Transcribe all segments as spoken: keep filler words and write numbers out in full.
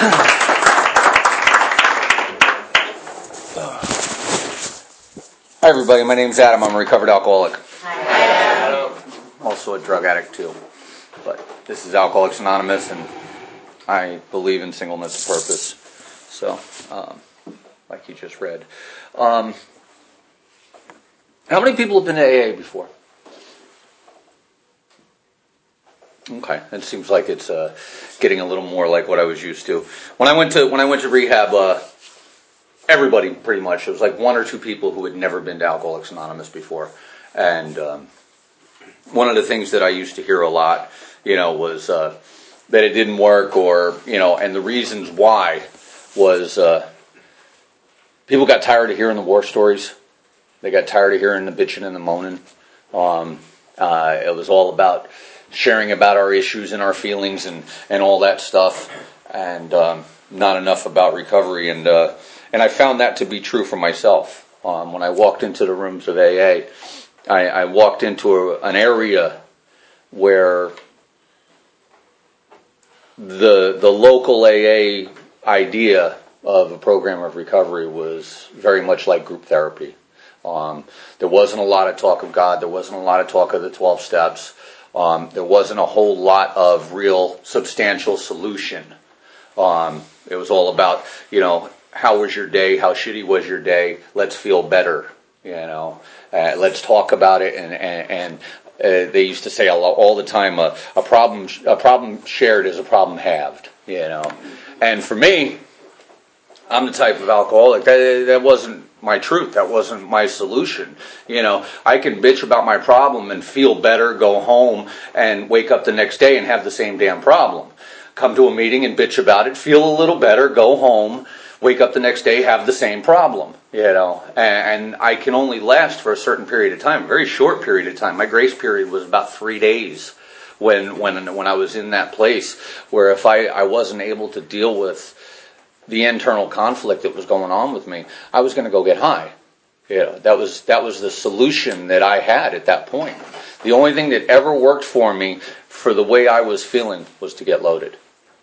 Hi everybody, my name's Adam. I'm a recovered alcoholic. Hi Adam. Also a drug addict too. But this is Alcoholics Anonymous, and I believe in singleness of purpose. So, um, like you just read. Um, how many people have been to A A before? Okay, it seems like it's uh, getting a little more like what I was used to. When I went to when I went to rehab, uh, everybody pretty much, it was like one or two people who had never been to Alcoholics Anonymous before. And um, one of the things that I used to hear a lot, you know, was uh, that it didn't work, or, you know, and the reasons why was uh, people got tired of hearing the war stories. They got tired of hearing the bitching and the moaning. Um, uh, it was all about sharing about our issues and our feelings and, and all that stuff, and um, not enough about recovery. And uh, and I found that to be true for myself. Um, when I walked into the rooms of A A, I, I walked into a, an area where the the local A A idea of a program of recovery was very much like group therapy. Um, there wasn't a lot of talk of God. There wasn't a lot of talk of the twelve steps. Um, there wasn't a whole lot of real substantial solution. Um, it was all about, you know, how was your day? How shitty was your day? Let's feel better. You know, uh, let's talk about it. And and, and uh, they used to say all, all the time, uh, a problem a problem shared is a problem halved. You know, and for me, I'm the type of alcoholic that that wasn't my truth. That wasn't my solution. You know, I can bitch about my problem and feel better, go home and wake up the next day and have the same damn problem. Come to a meeting and bitch about it, feel a little better, go home, wake up the next day, have the same problem. You know, and, and I can only last for a certain period of time, a very short period of time. My grace period was about three days when when when I was in that place where if I, I wasn't able to deal with the internal conflict that was going on with me, I was going to go get high. You know, that was that was the solution that I had at that point. The only thing that ever worked for me for the way I was feeling was to get loaded.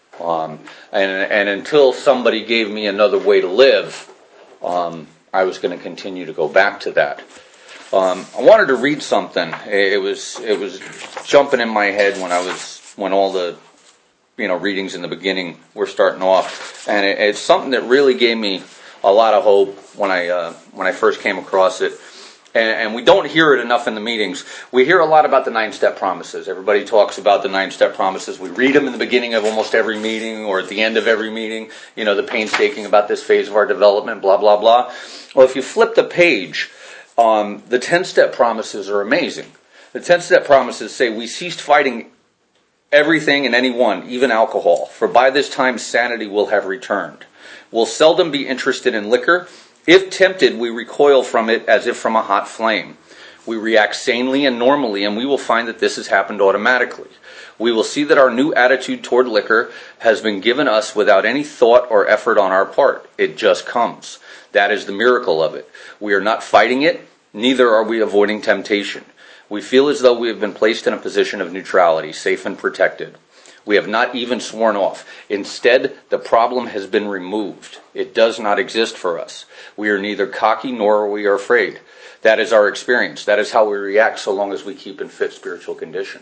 Um, and and until somebody gave me another way to live, um, I was going to continue to go back to that. Um, I wanted to read something. It was it was jumping in my head when I was when all the you know, readings in the beginning were starting off, and it, it's something that really gave me a lot of hope when I uh, when I first came across it. And, and we don't hear it enough in the meetings. We hear a lot about the nine-step promises. Everybody talks about the nine-step promises. We read them in the beginning of almost every meeting or at the end of every meeting. You know, the painstaking about this phase of our development, blah blah blah. Well, if you flip the page, um, the ten-step promises are amazing. The ten-step promises say we ceased fighting everything and anyone, even alcohol, for by this time sanity will have returned. We'll seldom be interested in liquor. If tempted, we recoil from it as if from a hot flame. We react sanely and normally, and we will find that this has happened automatically. We will see that our new attitude toward liquor has been given us without any thought or effort on our part. It just comes. That is the miracle of it. We are not fighting it, neither are we avoiding temptation. We feel as though we have been placed in a position of neutrality, safe and protected. We have not even sworn off. Instead, the problem has been removed. It does not exist for us. We are neither cocky nor are we afraid. That is our experience. That is how we react so long as we keep in fit spiritual condition.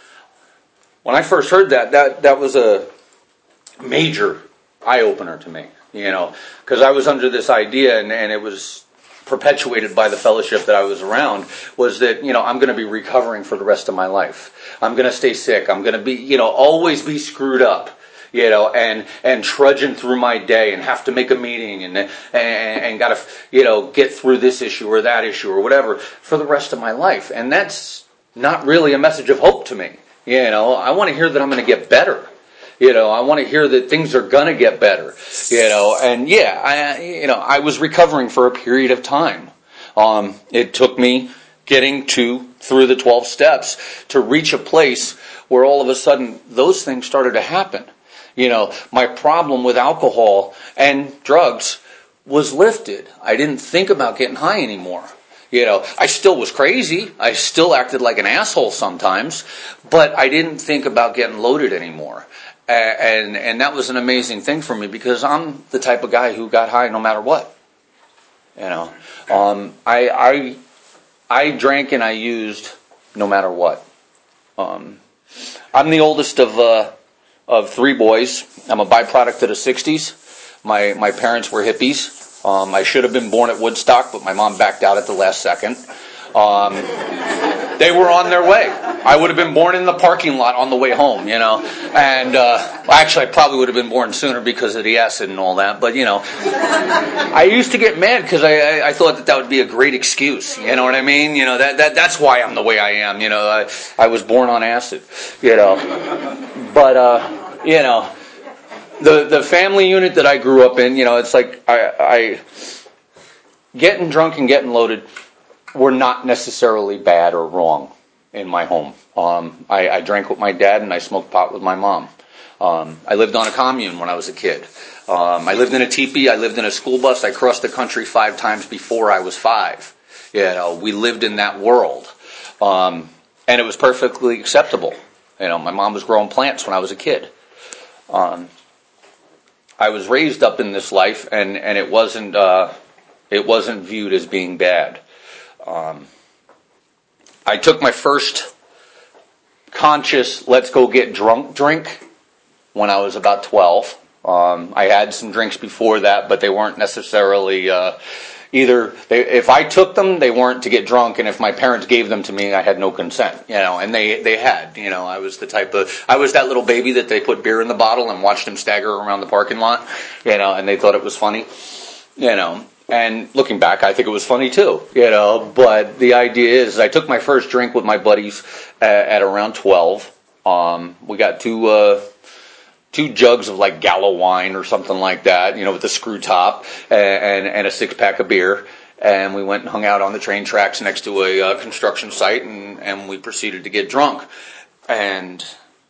When I first heard that, that, that was a major eye-opener to me, you know, because I was under this idea, and, and it was perpetuated by the fellowship that I was around, was that, you know, I'm going to be recovering for the rest of my life. I'm going to stay sick. I'm going to be, you know, always be screwed up, you know, and, and trudging through my day and have to make a meeting and, and, and got to, you know, get through this issue or that issue or whatever for the rest of my life. And that's not really a message of hope to me. You know, I want to hear that I'm going to get better. You know, I want to hear that things are going to get better, you know, and yeah, I, you know, I was recovering for a period of time. Um, it took me getting to, through the twelve steps to reach a place where all of a sudden those things started to happen. You know, my problem with alcohol and drugs was lifted. I didn't think about getting high anymore. You know, I still was crazy. I still acted like an asshole sometimes, but I didn't think about getting loaded anymore. And, and that was an amazing thing for me because I'm the type of guy who got high no matter what. You know, um, I, I, I drank and I used no matter what. Um, I'm the oldest of, uh, of three boys. I'm a byproduct of the sixties. My, my parents were hippies. Um, I should have been born at Woodstock, but my mom backed out at the last second. Um, they were on their way. I would have been born in the parking lot on the way home, you know. And uh, actually, I probably would have been born sooner because of the acid and all that. But, you know, I used to get mad because I, I, I thought that that would be a great excuse. You know what I mean? You know, that, that that's why I'm the way I am. You know, I, I was born on acid, you know. But, uh, you know. The the family unit that I grew up in, you know, it's like I, I getting drunk and getting loaded were not necessarily bad or wrong in my home. Um, I, I drank with my dad and I smoked pot with my mom. Um, I lived on a commune when I was a kid. Um, I lived in a teepee. I lived in a school bus. I crossed the country five times before I was five. You know, we lived in that world, um, and it was perfectly acceptable. You know, my mom was growing plants when I was a kid. Um, I was raised up in this life, and, and it wasn't uh, it wasn't viewed as being bad. Um, I took my first conscious "let's go get drunk" drink when I was about twelve. Um, I had some drinks before that, but they weren't necessarily uh, either. They, if I took them, they weren't to get drunk, and if my parents gave them to me, I had no consent. You know, and they they had. You know, I was the type of I was that little baby that they put beer in the bottle and watched him stagger around the parking lot. You know, and they thought it was funny. You know, and looking back, I think it was funny too. You know, but the idea is, I took my first drink with my buddies at, at around twelve. Um, we got two. Uh, Two jugs of like Gallo wine or something like that, you know, with the screw top and, and, and a six pack of beer. And we went and hung out on the train tracks next to a uh, construction site, and, and we proceeded to get drunk. And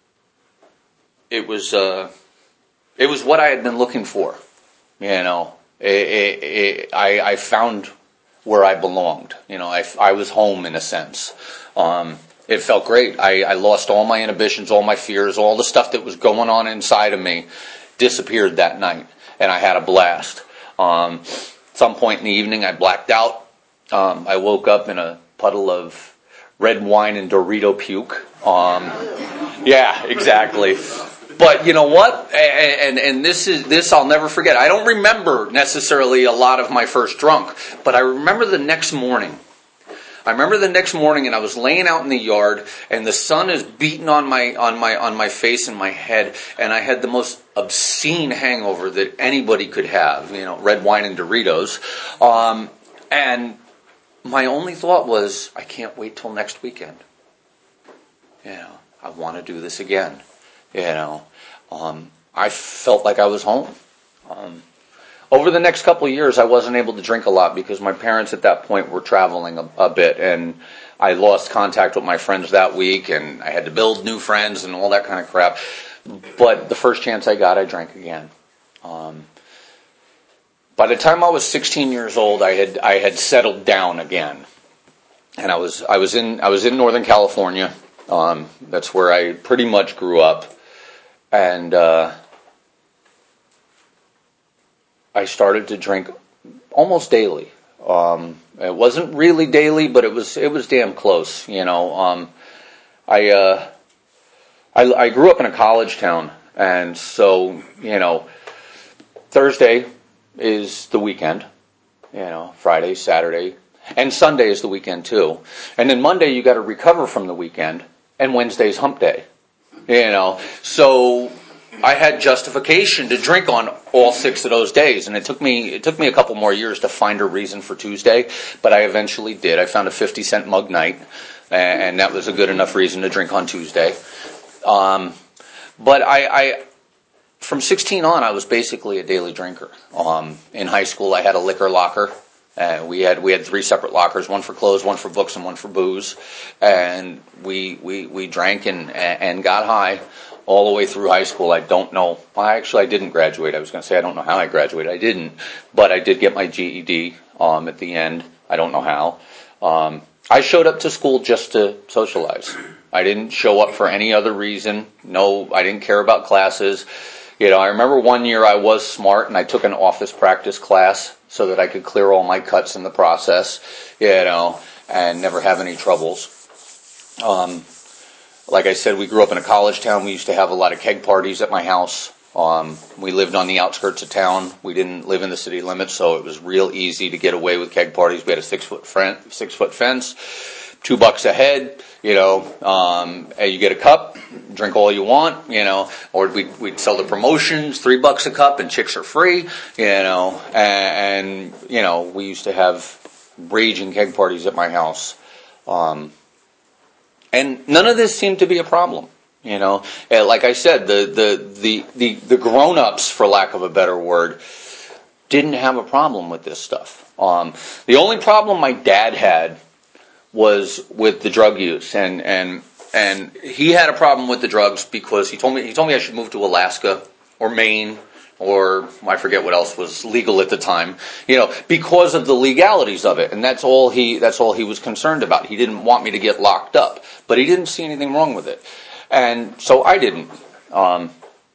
it was uh, it was what I had been looking for. You know, it, it, it, I, I found where I belonged. You know, I, I was home in a sense. Um, It felt great. I, I lost all my inhibitions, all my fears, all the stuff that was going on inside of me disappeared that night, and I had a blast. Um, at some point in the evening, I blacked out. Um, I woke up in a puddle of red wine and Dorito puke. Um, yeah, exactly. But you know what? And, and and this is this I'll never forget. I don't remember necessarily a lot of my first drunk, but I remember the next morning. I remember the next morning, and I was laying out in the yard, and the sun is beating on my on my on my face and my head, and I had the most obscene hangover that anybody could have. You know, red wine and Doritos, um, and my only thought was, I can't wait till next weekend. You know, I want to do this again. You know, um, I felt like I was home. Um, Over the next couple of years, I wasn't able to drink a lot because my parents at that point were traveling a, a bit, and I lost contact with my friends that week, and I had to build new friends and all that kind of crap. But the first chance I got, I drank again. Um, by the time I was sixteen years old, I had I had settled down again, and I was I was in I was in Northern California. Um, that's where I pretty much grew up, and. Uh, I started to drink almost daily. Um, it wasn't really daily, but it was it was damn close. You know, um, I, uh, I I grew up in a college town, and so you know, Thursday is the weekend. You know, Friday, Saturday, and Sunday is the weekend too. And then Monday you got to recover from the weekend, and Wednesday's hump day. You know, so. I had justification to drink on all six of those days, and it took me it took me a couple more years to find a reason for Tuesday, but I eventually did. I found a fifty cent mug night, and that was a good enough reason to drink on Tuesday. Um, but I, I, from sixteen on, I was basically a daily drinker. Um, in high school, I had a liquor locker. Uh, we had we had three separate lockers, one for clothes, one for books, and one for booze, and we we we drank and and got high. All the way through high school. I don't know. Well, actually, I didn't graduate. I was going to say I don't know how I graduated. I didn't, but I did get my G E D um, at the end. I don't know how. Um, I showed up to school just to socialize. I didn't show up for any other reason. No, I didn't care about classes. You know, I remember one year I was smart and I took an office practice class so that I could clear all my cuts in the process, you know, and never have any troubles. Um, like I said, we grew up in a college town. We used to have a lot of keg parties at my house. Um, we lived on the outskirts of town. We didn't live in the city limits, so it was real easy to get away with keg parties. We had a six foot fence, six foot fence, two bucks a head. You know, um, and you get a cup, drink all you want. You know, or we'd, we'd sell the promotions, three bucks a cup, and chicks are free. You know, and, and you know, we used to have raging keg parties at my house, um, and none of this seemed to be a problem. You know, like I said, the the the the, the grown-ups, for lack of a better word, didn't have a problem with this stuff. Um, the only problem my dad had was with the drug use, and and and he had a problem with the drugs because he told me he told me I should move to Alaska or Maine or I forget what else was legal at the time, you know, because of the legalities of it, and that's all he that's all he was concerned about. He didn't want me to get locked up, but he didn't see anything wrong with it, and so I didn't. Um,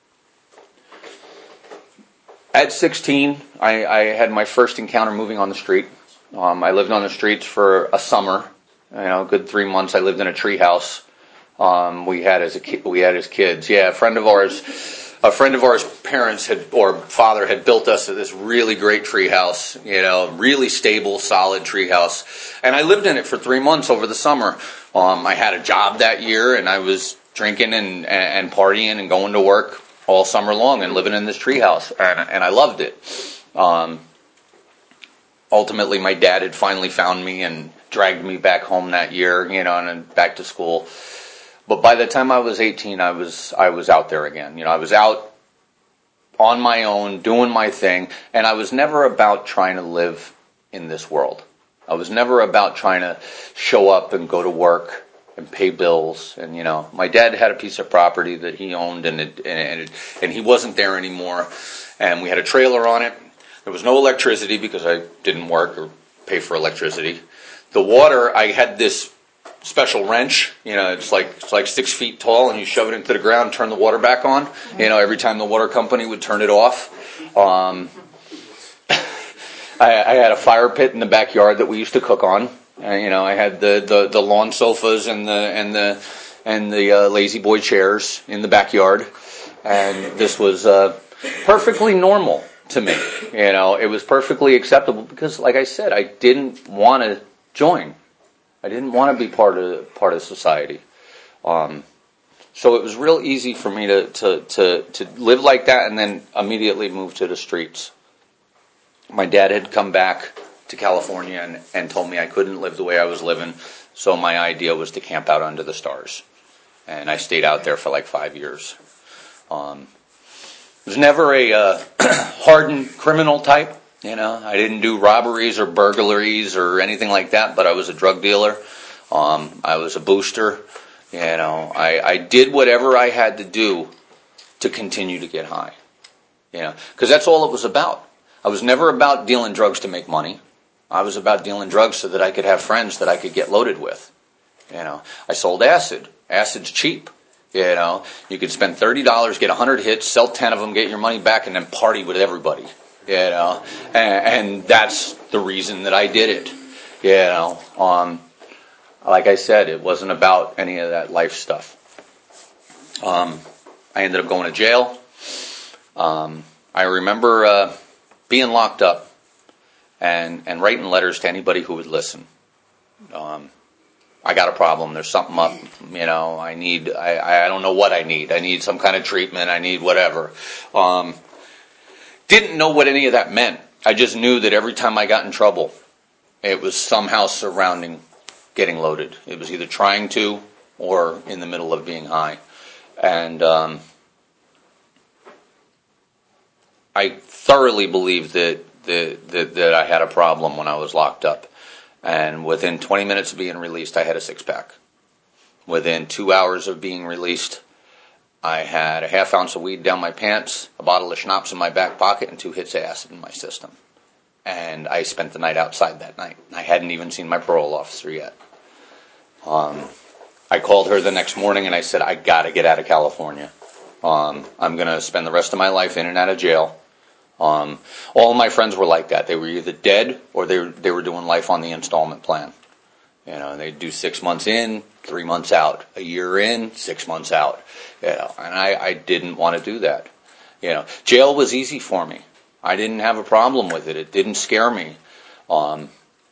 at sixteen, I, I had my first encounter moving on the street. Um, I lived on the streets for a summer. You know, a good three months. I lived in a tree house. Um, we had as a ki- we had as kids. Yeah, a friend of ours, a friend of ours' parents had or father had built us this really great tree house. You know, really stable, solid tree house. And I lived in it for three months over the summer. Um, I had a job that year, and I was drinking and and partying and going to work all summer long and living in this tree house, and and I loved it. Um, ultimately, my dad had finally found me and dragged me back home that year, you know, and back to school. But by the time I was eighteen, I was I was out there again. You know, I was out on my own, doing my thing, and I was never about trying to live in this world. I was never about trying to show up and go to work and pay bills. And, you know, my dad had a piece of property that he owned, and it, and it, and he wasn't there anymore. And we had a trailer on it. There was no electricity because I didn't work or pay for electricity. The water, I had this special wrench, you know, it's like it's like six feet tall, and you shove it into the ground, turn the water back on. You know, every time the water company would turn it off. Um, I, I had a fire pit in the backyard that we used to cook on. And, you know, I had the, the, the lawn sofas and the and the and the uh, lazy boy chairs in the backyard, and this was uh, perfectly normal to me. You know, it was perfectly acceptable because, like I said, I didn't want to join. I didn't want to be part of part of society. Um, so it was real easy for me to, to, to, to live like that and then immediately move to the streets. My dad had come back to California and, and told me I couldn't live the way I was living, so my idea was to camp out under the stars. And I stayed out there for like five years. Um, I was never a uh, hardened criminal type. You know, I didn't do robberies or burglaries or anything like that, but I was a drug dealer. Um, I was a booster. You know, I, I did whatever I had to do to continue to get high. You know, because that's all it was about. I was never about dealing drugs to make money. I was about dealing drugs so that I could have friends that I could get loaded with. You know, I sold acid. Acid's cheap. You know, you could spend thirty dollars, get one hundred hits, sell ten of them, get your money back, and then party with everybody. You know, and, and that's the reason that I did it. You know, um, like I said, it wasn't about any of that life stuff. Um, I ended up going to jail. Um, I remember uh, being locked up and, and writing letters to anybody who would listen. Um, I got a problem. There's something up. You know, I need, I, I don't know what I need. I need some kind of treatment. I need whatever. Um, didn't know what any of that meant. I just knew that every time I got in trouble, it was somehow surrounding getting loaded. It was either trying to or in the middle of being high. And um, I thoroughly believed that, that, that, that I had a problem when I was locked up. And within twenty minutes of being released, I had a six-pack. Within two hours of being released, I had a half ounce of weed down my pants, a bottle of schnapps in my back pocket, and two hits of acid in my system. and I spent the night outside that night. I hadn't even seen my parole officer yet. Um, I called her the next morning and I said, I got to get out of California. Um, I'm going to spend the rest of my life in and out of jail. Um, all of my friends were like that. They were either dead or they were, they were doing life on the installment plan. You know, they'd do six months in, three months out, a year in, six months out. You know, and I, I didn't want to do that. You know, jail was easy for me. I didn't have a problem with it. It didn't scare me. Um,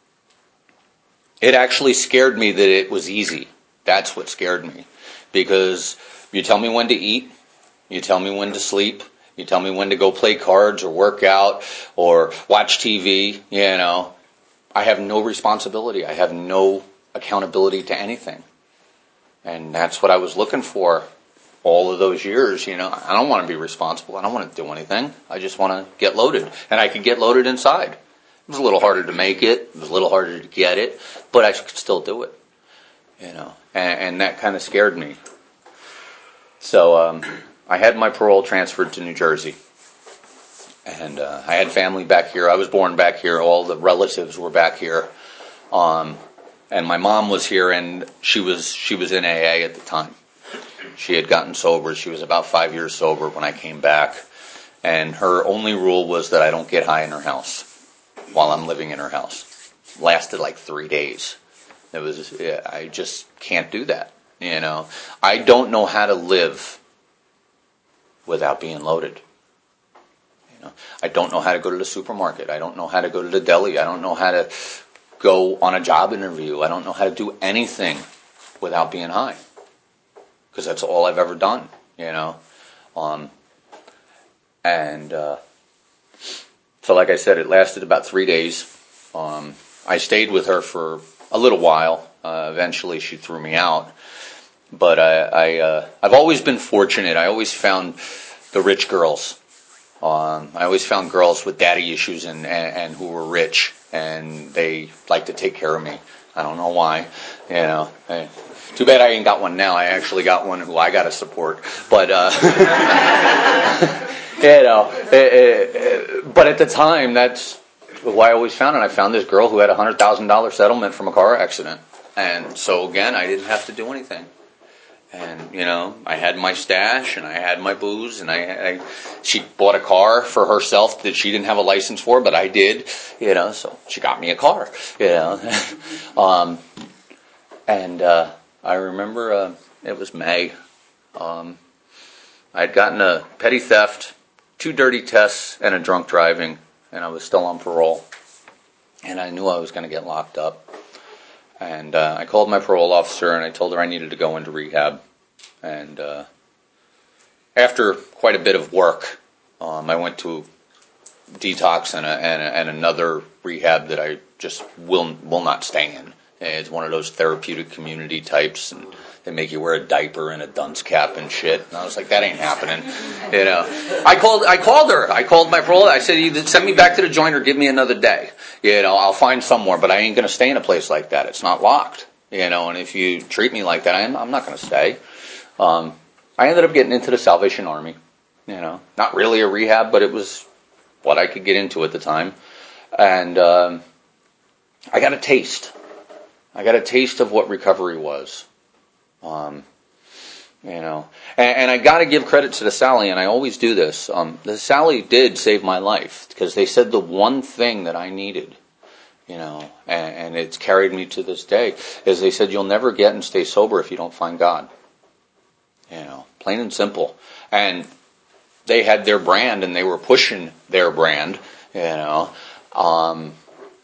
it actually scared me that it was easy. That's what scared me. Because you tell me when to eat, you tell me when to sleep, you tell me when to go play cards or work out or watch T V, you know. I have no responsibility. I have no accountability to anything. And that's what I was looking for all of those years. You know, I don't want to be responsible. I don't want to do anything. I just want to get loaded. And I could get loaded inside. It was a little harder to make it. It was a little harder to get it. But I could still do it. You know, and, and that kind of scared me. So um, I had my parole transferred to New Jersey. And uh, I had family back here. I was born back here. All the relatives were back here. Um, and my mom was here, and she was she was in A A at the time. She had gotten sober. She was about five years sober when I came back. And her only rule was that I don't get high in her house while I'm living in her house. Lasted like three days. It was yeah, I just can't do that. You know, I don't know how to live without being loaded. I don't know how to go to the supermarket. I don't know how to go to the deli. I don't know how to go on a job interview. I don't know how to do anything without being high. Because that's all I've ever done, you know. Um, and uh, so like I said, it lasted about three days. Um, I stayed with her for a little while. Uh, eventually she threw me out. But I, I, uh, I've always been fortunate. I always found the rich girls. Um, I always found girls with daddy issues and, and, and who were rich, and they like to take care of me. I don't know why, you know. I, too bad I ain't got one now. I actually got one who I got to support, but uh, you know. It, it, it, but at the time, that's why I always found it. I found this girl who had a hundred thousand dollar settlement from a car accident, and so again, I didn't have to do anything. And, you know, I had my stash and I had my booze and I, I, she bought a car for herself that she didn't have a license for, but I did, you know, so she got me a car, you know. um, and, uh, I remember, uh, it was May. Um, I had gotten a petty theft, two dirty tests and a drunk driving, and I was still on parole. And I knew I was going to get locked up. And uh, I called my parole officer and I told her I needed to go into rehab. And uh, after quite a bit of work, um, I went to detox and, a, and, a, and another rehab that I just will will not stay in. It's one of those therapeutic community types, and they make you wear a diaper and a dunce cap and shit. And I was like, that ain't happening. You know, I called I called her. I called my parole. I said, either send me back to the joint or give me another day. You know, I'll find somewhere, but I ain't going to stay in a place like that. It's not locked. You know, and if you treat me like that, I'm, I'm not going to stay. Um, I ended up getting into the Salvation Army. You know, not really a rehab, but it was what I could get into at the time. And um, I got a taste. I got a taste of what recovery was. Um, you know, and, and I got to give credit to the Sally, and I always do this. Um, the Sally did save my life because they said the one thing that I needed, you know, and, and it's carried me to this day, is they said you'll never get and stay sober if you don't find God. You know, plain and simple. And they had their brand, and they were pushing their brand, you know. Um,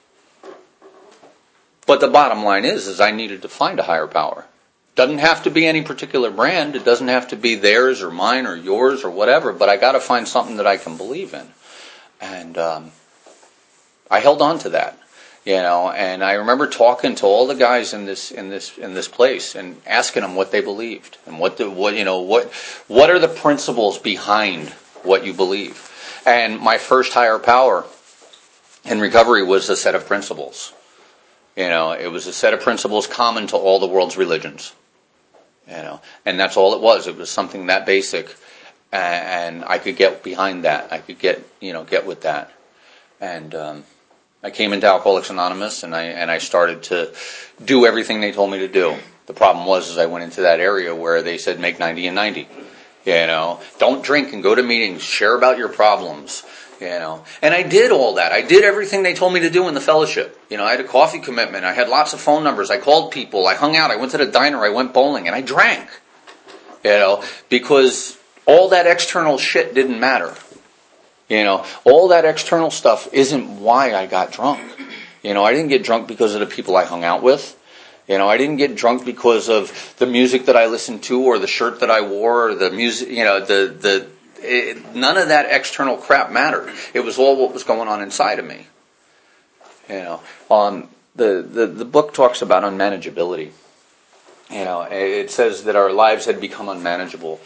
but the bottom line is, is I needed to find a higher power. Doesn't have to be any particular brand. It doesn't have to be theirs or mine or yours or whatever. But I got to find something that I can believe in, and um, I held on to that, you know. And I remember talking to all the guys in this in this in this place and asking them what they believed and what the what you know what what are the principles behind what you believe. And my first higher power in recovery was a set of principles. You know, it was a set of principles common to all the world's religions. You know, and that's all it was. It was something that basic, and I could get behind that. I could get, you know, get with that. And um, I came into Alcoholics Anonymous, and I and I started to do everything they told me to do. The problem was, is I went into that area where they said make ninety and ninety. You know, don't drink and go to meetings, share about your problems. You know, and I did all that. I did everything they told me to do in the fellowship. You know, I had a coffee commitment. I had lots of phone numbers. I called people. I hung out. I went to the diner. I went bowling, and I drank. You know, because all that external shit didn't matter. You know, all that external stuff isn't why I got drunk. You know, I didn't get drunk because of the people I hung out with. You know, I didn't get drunk because of the music that I listened to, or the shirt that I wore, or the music, you know, the, the, it, none of that external crap mattered. It was all what was going on inside of me. You know, um, the, the, the book talks about unmanageability. You know, it says that our lives had become unmanageable.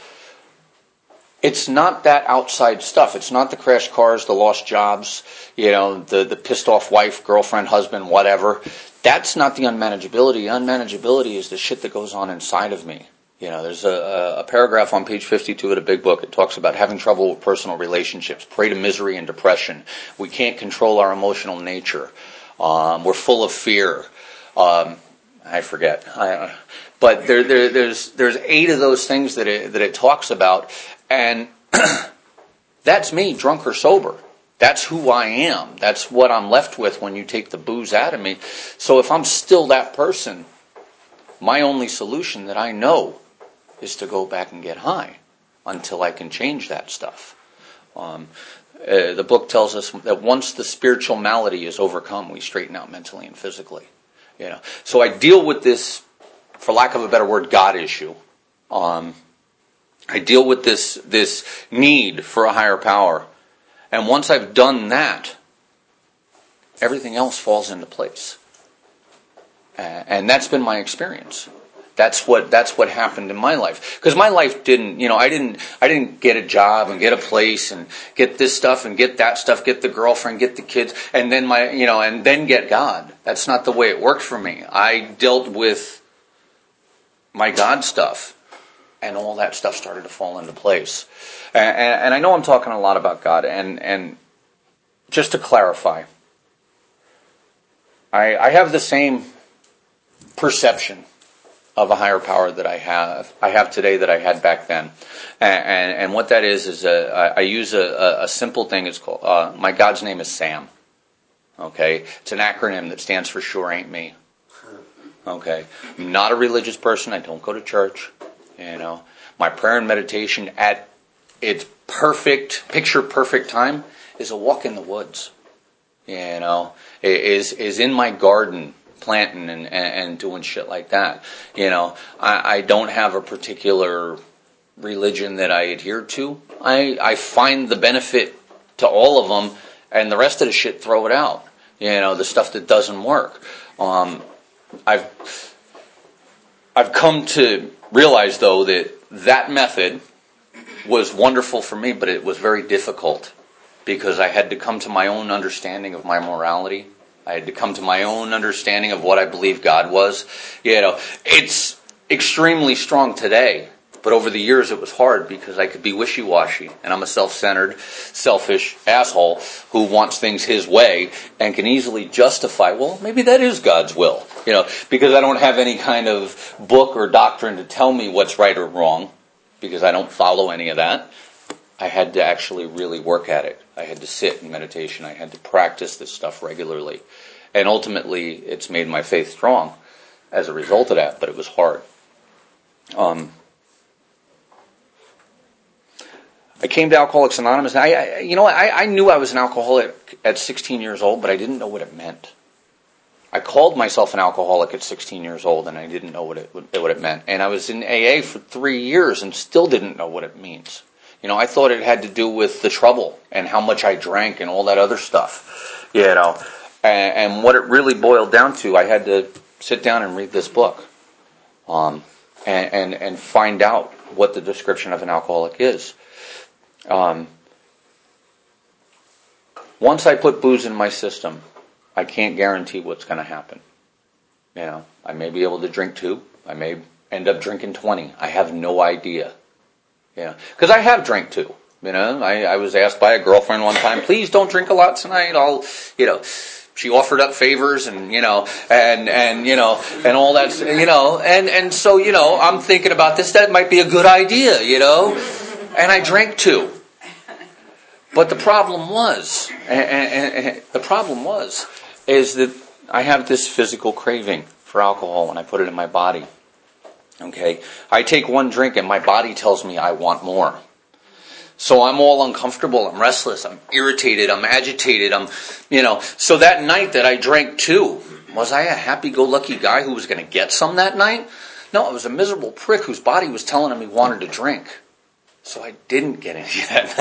It's not that outside stuff. It's not the crashed cars, the lost jobs, you know, the, the pissed off wife, girlfriend, husband, whatever. That's not the unmanageability. Unmanageability is the shit that goes on inside of me. You know, there's a, a paragraph on page fifty-two of the big book. It talks about having trouble with personal relationships, prey to misery and depression. We can't control our emotional nature. Um, we're full of fear. Um, I forget. I, but there, there, there's there's eight of those things that it, that it talks about. And that's me, drunk or sober. That's who I am. That's what I'm left with when you take the booze out of me. So if I'm still that person, my only solution that I know is to go back and get high until I can change that stuff. Um, uh, the book tells us that once the spiritual malady is overcome, we straighten out mentally and physically. You know, so I deal with this, for lack of a better word, God issue. Um, I deal with this this need for a higher power. And once I've done that, everything else falls into place. Uh, and that's been my experience. That's what that's what happened in my life. Because my life didn't, you know, I didn't I didn't get a job and get a place and get this stuff and get that stuff, get the girlfriend, get the kids, and then my, you know, and then get God. That's not the way it worked for me. I dealt with my God stuff. And all that stuff started to fall into place. And, and, and I know I'm talking a lot about God. And, and just to clarify, I, I have the same perception of a higher power that I have I have today that I had back then. And, and, and what that is is a, I, I use a, a simple thing. It's called uh, my God's name is Sam. Okay, it's an acronym that stands for Sure Ain't Me. Okay, I'm not a religious person. I don't go to church. You know, my prayer and meditation at its perfect, picture perfect time is a walk in the woods. You know, is is in my garden planting and, and, and doing shit like that. You know, I, I don't have a particular religion that I adhere to. I, I find the benefit to all of them, and the rest of the shit, throw it out. You know, the stuff that doesn't work. Um, I've I've come to realize, though, that that method was wonderful for me, but it was very difficult because I had to come to my own understanding of my morality. I had to come to my own understanding of what I believe God was. You know, it's extremely strong today, but over the years it was hard because I could be wishy-washy, and I'm a self-centered, selfish asshole who wants things his way and can easily justify, well, maybe that is God's will, you know, because I don't have any kind of book or doctrine to tell me what's right or wrong, because I don't follow any of that. I had to actually really work at it. I had to sit in meditation. I had to practice this stuff regularly. And ultimately, it's made my faith strong as a result of that, but it was hard. Um, I came to Alcoholics Anonymous. I, I you know, I, I knew I was an alcoholic at sixteen years old, but I didn't know what it meant. I called myself an alcoholic at sixteen years old, and I didn't know what it what it meant. And I was in A A for three years and still didn't know what it means. You know, I thought it had to do with the trouble and how much I drank and all that other stuff. You know, and, and what it really boiled down to, I had to sit down and read this book, um, and, and and find out what the description of an alcoholic is. Um, once I put booze in my system, I can't guarantee what's going to happen. You know, I may be able to drink two. I may end up drinking twenty. I have no idea. You know, because I have drank two. You know, I, I was asked by a girlfriend one time, please don't drink a lot tonight. I'll, you know, She offered up favors and, you know, and, and, you know, and all that, you know, and, and so, you know, I'm thinking about this, that might be a good idea, you know, and I drank two. But the problem was, and, and, and the problem was, is that I have this physical craving for alcohol when I put it in my body. Okay? I take one drink and my body tells me I want more. So I'm all uncomfortable, I'm restless, I'm irritated, I'm agitated, I'm, you know. So that night that I drank two, was I a happy-go-lucky guy who was going to get some that night? No, I was a miserable prick whose body was telling him he wanted to drink. So I didn't get any that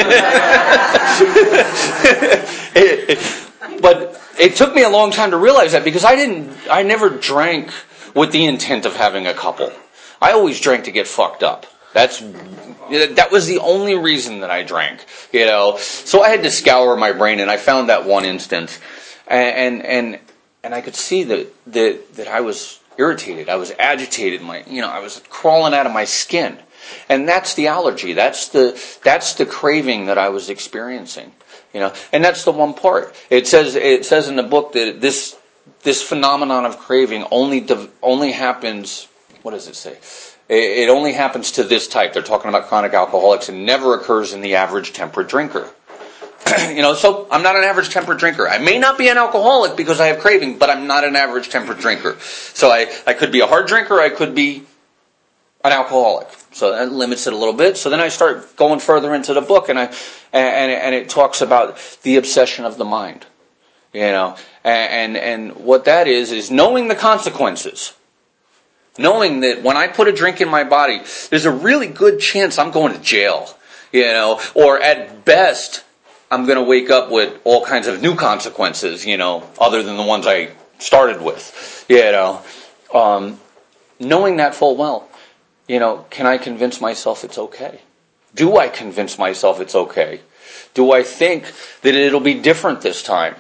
night. it, it, but it took me a long time to realize that because I didn't, I never drank with the intent of having a couple. I always drank to get fucked up. That's that was the only reason that I drank, you know. So I had to scour my brain, and I found that one instance, and and and, and I could see that, that that I was irritated, I was agitated, my you know I was crawling out of my skin, and that's the allergy. That's the that's the craving that I was experiencing, you know. And that's the one part. It says it says in the book that this this phenomenon of craving only only happens. What does it say? It only happens to this type. They're talking about chronic alcoholics and never occurs in the average temperate drinker. You know, so I'm not an average temperate drinker. I may not be an alcoholic because I have craving, but I'm not an average temperate drinker. So I, I could be a hard drinker, I could be an alcoholic. So that limits it a little bit. So then I start going further into the book, and I and and it talks about the obsession of the mind. You know, and and, and what that is is knowing the consequences. Knowing that when I put a drink in my body, there's a really good chance I'm going to jail, you know, or at best, I'm going to wake up with all kinds of new consequences, you know, other than the ones I started with, you know. Um, knowing that full well, you know, can I convince myself it's okay? Do I convince myself it's okay? Do I think that it'll be different this time?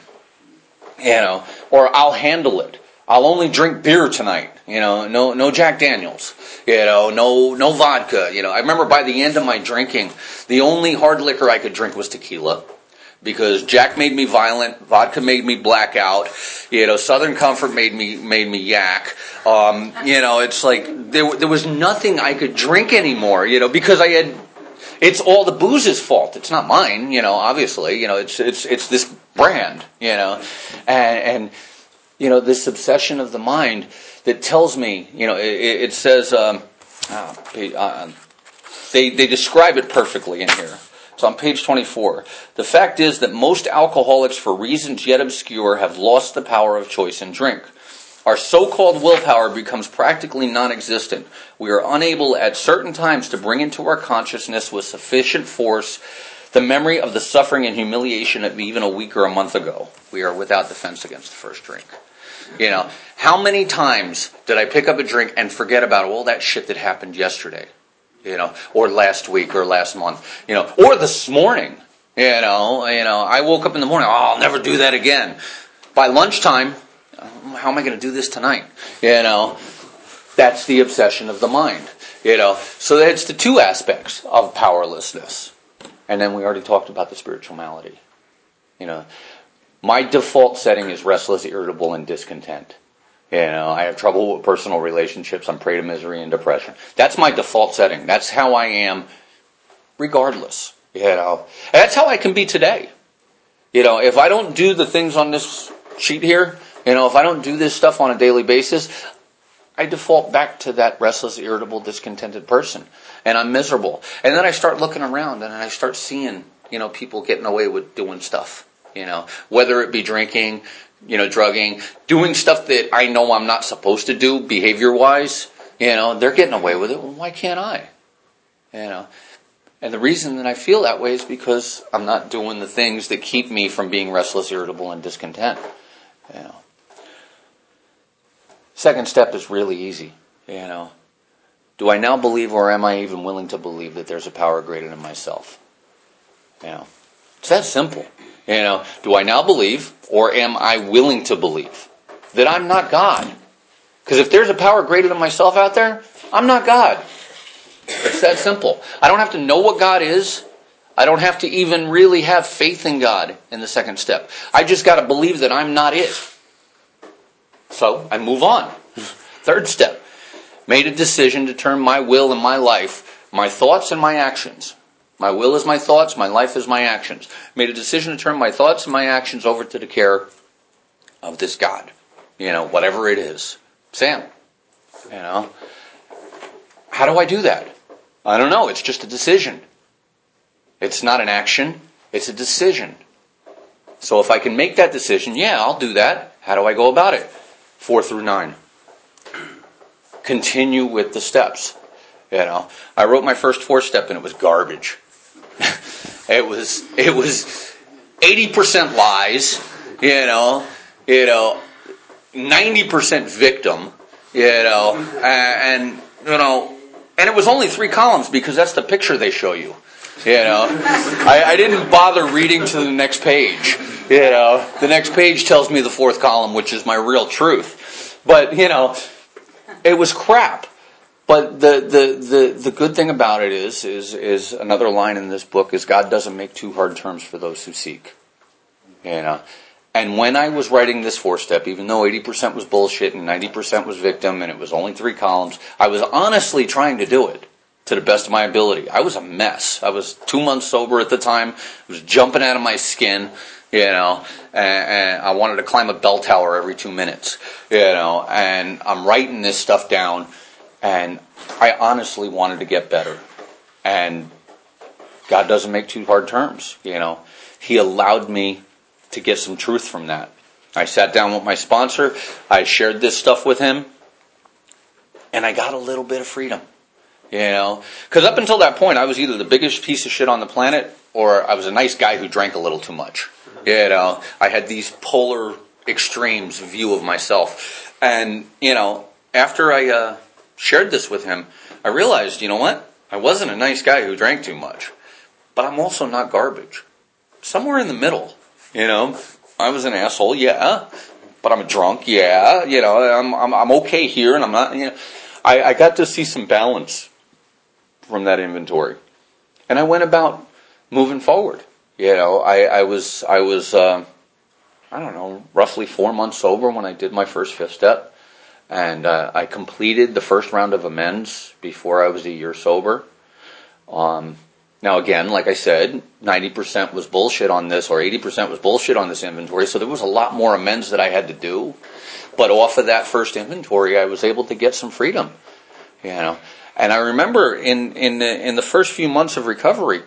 You know, or I'll handle it. I'll only drink beer tonight, you know, no no Jack Daniels, you know, no no vodka, you know. I remember by the end of my drinking, the only hard liquor I could drink was tequila, because Jack made me violent, vodka made me black out, you know, Southern Comfort made me made me yak. Um, you know, it's like there there was nothing I could drink anymore, you know, because I had. It's all the booze's fault. It's not mine, you know. Obviously, you know, it's it's it's this brand, you know, and. and You know, this obsession of the mind that tells me, you know, it, it says, um, uh, they, they describe it perfectly in here. It's on page twenty-four. The fact is that most alcoholics, for reasons yet obscure, have lost the power of choice in drink. Our so-called willpower becomes practically non-existent. We are unable at certain times to bring into our consciousness with sufficient force the memory of the suffering and humiliation of even a week or a month ago. We are without defense against the first drink. You know, how many times did I pick up a drink and forget about all that shit that happened yesterday? You know, or last week or last month, you know, or this morning, you know, you know, I woke up in the morning, oh, I'll never do that again. By lunchtime, how am I going to do this tonight? You know, that's the obsession of the mind, you know. So it's the two aspects of powerlessness. And then we already talked about the spiritual malady, you know. My default setting is restless, irritable, and discontent. You know, I have trouble with personal relationships. I'm prey to misery and depression. That's my default setting. That's how I am, regardless. You know, and that's how I can be today. You know, if I don't do the things on this sheet here, you know, if I don't do this stuff on a daily basis, I default back to that restless, irritable, discontented person, and I'm miserable. And then I start looking around, and I start seeing, you know, people getting away with doing stuff. You know, whether it be drinking, you know, drugging, doing stuff that I know I'm not supposed to do behavior-wise, you know, they're getting away with it. Well, why can't I? You know, and the reason that I feel that way is because I'm not doing the things that keep me from being restless, irritable, and discontent. You know, second step is really easy. You know, do I now believe, or am I even willing to believe, that there's a power greater than myself? You know, it's that simple. You know, do I now believe, or am I willing to believe that I'm not God? Because if there's a power greater than myself out there, I'm not God. It's that simple. I don't have to know what God is. I don't have to even really have faith in God in the second step. I just got to believe that I'm not it. So I move on. Third step. Made a decision to turn my will and my life, my thoughts and my actions. My will is my thoughts, my life is my actions. Made a decision to turn my thoughts and my actions over to the care of this God. You know, whatever it is. Sam, you know. How do I do that? I don't know. It's just a decision. It's not an action. It's a decision. So if I can make that decision, yeah, I'll do that. How do I go about it? Four through nine. Continue with the steps. You know, I wrote my first four step and it was garbage. it was it was eighty percent lies. You know, you know, ninety percent victim. You know, and you know, and it was only three columns because that's the picture they show you. You know, I, I didn't bother reading to the next page. You know, the next page tells me the fourth column, which is my real truth. But, you know, it was crap. But the, the, the, the good thing about it is, is, is another line in this book is God doesn't make too hard terms for those who seek. You know, and when I was writing this four step, even though eighty percent was bullshit and ninety percent was victim and it was only three columns, I was honestly trying to do it. To the best of my ability. I was a mess. I was two months sober at the time. I was jumping out of my skin, you know, and, and I wanted to climb a bell tower every two minutes, you know, and I'm writing this stuff down, and I honestly wanted to get better. And God doesn't make too hard terms, you know. He allowed me to get some truth from that. I sat down with my sponsor. I shared this stuff with him, and I got a little bit of freedom. You know, because up until that point, I was either the biggest piece of shit on the planet, or I was a nice guy who drank a little too much. You know, I had these polar extremes view of myself. And, you know, after I uh, shared this with him, I realized, you know what? I wasn't a nice guy who drank too much. But I'm also not garbage. Somewhere in the middle, you know. I was an asshole, yeah. But I'm a drunk, yeah. You know, I'm I'm, I'm okay here, and I'm not, you know. I, I got to see some balance from that inventory. And I went about moving forward. You know, I, I was, I was, uh, I don't know, roughly four months sober when I did my first fifth step. And uh, I completed the first round of amends before I was a year sober. Um, now again, like I said, ninety percent was bullshit on this, or eighty percent was bullshit on this inventory, so there was a lot more amends that I had to do. But off of that first inventory, I was able to get some freedom. You know, and I remember in, in the, in the first few months of recovery,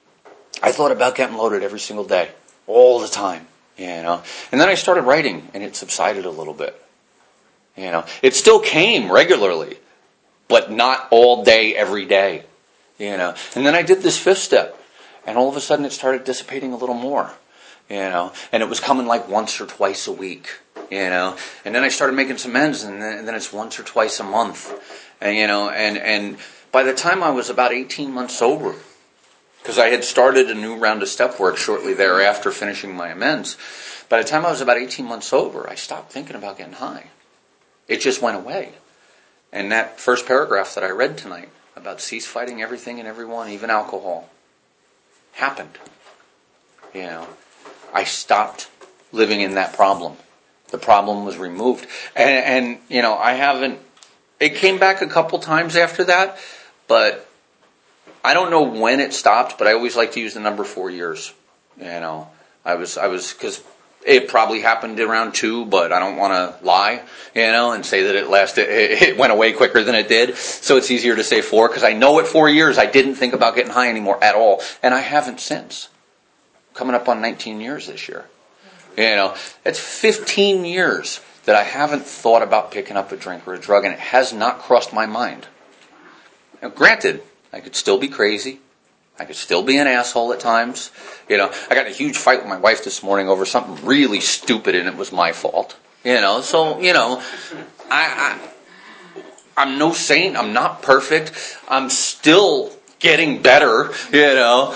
I thought about getting loaded every single day, all the time, you know. And then I started writing, and it subsided a little bit. You know, it still came regularly, but not all day, every day, you know. And then I did this fifth step, and all of a sudden it started dissipating a little more, you know. And it was coming like once or twice a week, you know. And then I started making some amends, and then, and then it's once or twice a month. And, you know, and, and by the time I was about eighteen months sober, because I had started a new round of step work shortly thereafter, finishing my amends, by the time I was about eighteen months sober, I stopped thinking about getting high. It just went away. And that first paragraph that I read tonight about cease fighting everything and everyone, even alcohol, happened. You know, I stopped living in that problem. The problem was removed. And, and you know, I haven't, it came back a couple times after that, but I don't know when it stopped, but I always like to use the number four years. You know, I was, I was, because it probably happened around two, but I don't want to lie, you know, and say that it lasted, it went away quicker than it did. So it's easier to say four, because I know at four years I didn't think about getting high anymore at all. And I haven't since. Coming up on nineteen years this year. You know, it's fifteen years that I haven't thought about picking up a drink or a drug, and it has not crossed my mind. Now, granted, I could still be crazy. I could still be an asshole at times. You know, I got in a huge fight with my wife this morning over something really stupid, and it was my fault. You know, so, you know, I, I, I'm no saint. I'm not perfect. I'm still getting better, you know.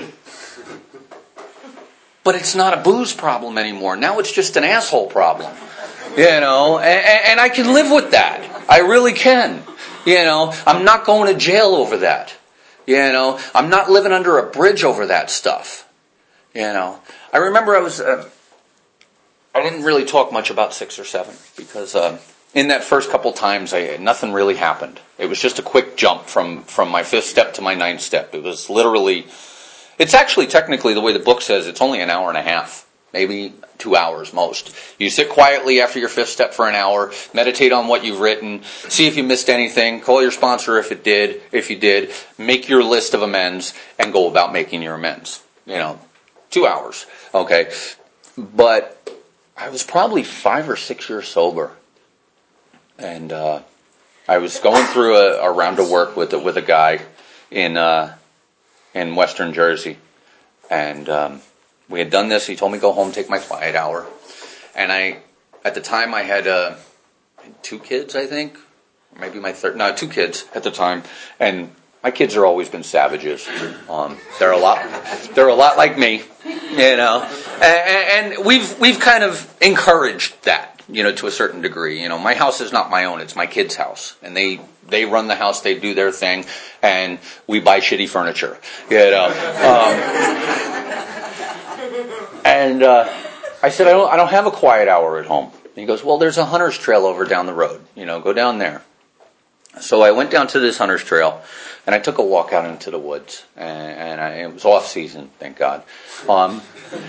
But it's not a booze problem anymore. Now it's just an asshole problem. You know, and, and I can live with that. I really can. You know, I'm not going to jail over that. You know, I'm not living under a bridge over that stuff. You know, I remember I was, uh, I didn't really talk much about six or seven because uh, in that first couple times, I, nothing really happened. It was just a quick jump from, from my fifth step to my ninth step. It was literally, it's actually technically the way the book says, it's only an hour and a half. Maybe two hours most. You sit quietly after your fifth step for an hour, meditate on what you've written, see if you missed anything, call your sponsor if it did, if you did, make your list of amends, and go about making your amends. You know, two hours. Okay. But I was probably five or six years sober. And uh, I was going through a, a round of work with, with a guy in, uh, in Western Jersey. And um, we had done this. He told me to go home, take my quiet hour. And I, at the time, I had uh, two kids, I think. Maybe my third, no, two kids at the time. And my kids have always been savages. Um, they're a lot, they're a lot like me, you know. And, and we've we've kind of encouraged that, you know, to a certain degree. You know, my house is not my own; it's my kids' house, and they they run the house, they do their thing, and we buy shitty furniture, you know. Um, And uh, I said, I don't, I don't have a quiet hour at home. And he goes, well, there's a hunter's trail over down the road. You know, go down there. So I went down to this hunter's trail, and I took a walk out into the woods. And, and I, it was off season, thank God. Um,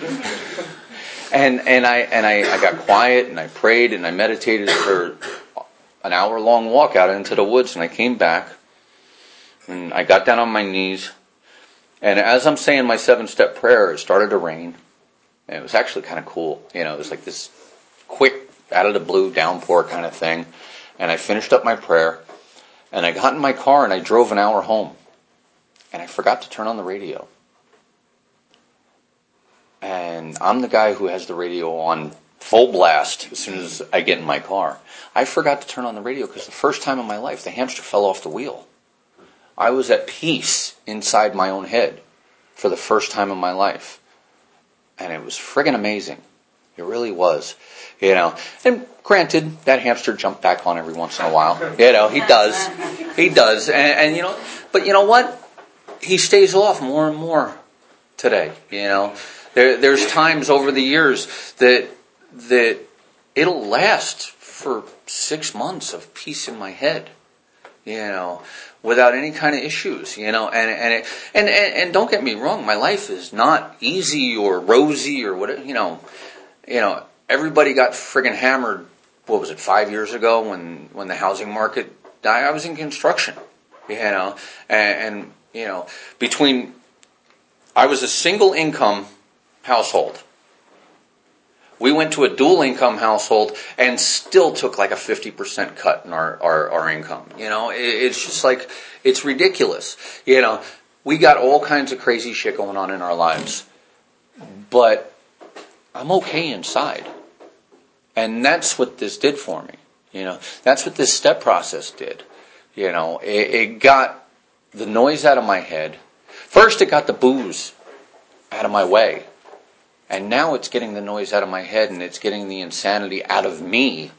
and and I and I, I got quiet, and I prayed, and I meditated for an hour-long walk out into the woods. And I came back, and I got down on my knees. And as I'm saying my seven-step prayer, it started to rain. And it was actually kind of cool. You know, it was like this quick, out of the blue downpour kind of thing. And I finished up my prayer. And I got in my car and I drove an hour home. And I forgot to turn on the radio. And I'm the guy who has the radio on full blast as soon as I get in my car. I forgot to turn on the radio because the first time in my life, the hamster fell off the wheel. I was at peace inside my own head for the first time in my life. And it was friggin' amazing. It really was. You know, and granted, that hamster jumped back on every once in a while. You know, he does. He does. And, and you know, but you know what? He stays off more and more today. You know, there, there's times over the years that, that it'll last for six months of peace in my head. You know, without any kind of issues, you know, and and, it, and and and don't get me wrong, my life is not easy or rosy or what, you know, you know, everybody got friggin' hammered. What was it, five years ago when when the housing market died? I was in construction, you know, and, and you know, between I was a single income household. We went to a dual income household and still took like a fifty percent cut in our, our, our income. You know, it, it's just like, it's ridiculous. You know, we got all kinds of crazy shit going on in our lives. But I'm okay inside. And that's what this did for me. You know, that's what this step process did. You know, it, it got the noise out of my head. First, it got the booze out of my way. And now it's getting the noise out of my head and it's getting the insanity out of me